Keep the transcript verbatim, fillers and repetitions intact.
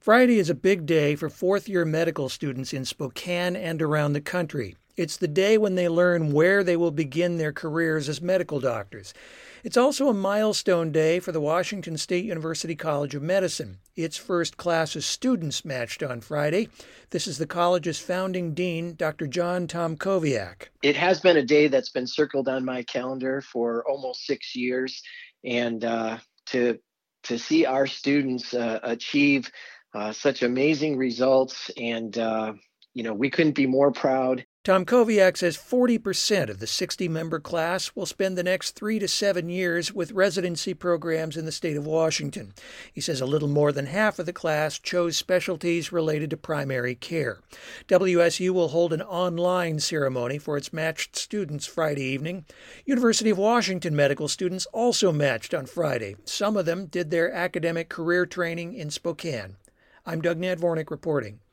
Friday is a big day for fourth-year medical students in Spokane and around the country. It's the day when they learn where they will begin their careers as medical doctors. It's also a milestone day for the Washington State University College of Medicine. Its first class of students matched on Friday. This is the college's founding dean, Doctor John Tomkowiak. It has been a day that's been circled on my calendar for almost six years, and uh, to to see our students uh, achieve uh, such amazing results, and uh, you know, we couldn't be more proud. Tomkowiak says forty percent of the sixty-member class will spend the next three to seven years with residency programs in the state of Washington. He says a little more than half of the class chose specialties related to primary care. W S U will hold an online ceremony for its matched students Friday evening. University of Washington medical students also matched on Friday. Some of them did their academic career training in Spokane. I'm Doug Nadvornik reporting.